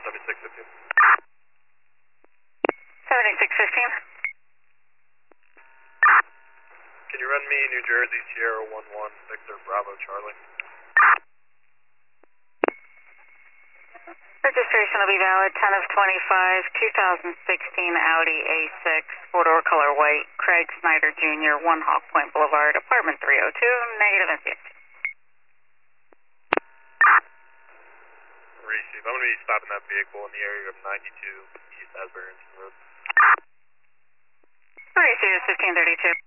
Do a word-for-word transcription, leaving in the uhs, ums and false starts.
seventy-six fifteen. seventy-six fifteen. Can you run me New Jersey Sierra one one Victor Bravo Charlie? Registration will be valid ten of twenty-five, two thousand sixteen Audi A six, four-door color white, Craig Snyder Junior, one Hawk Point Boulevard, apartment three oh two, negative N C X. Receive. I'm going to be stopping that vehicle in the area of ninety-two East Asbury Road. Receive fifteen thirty-two.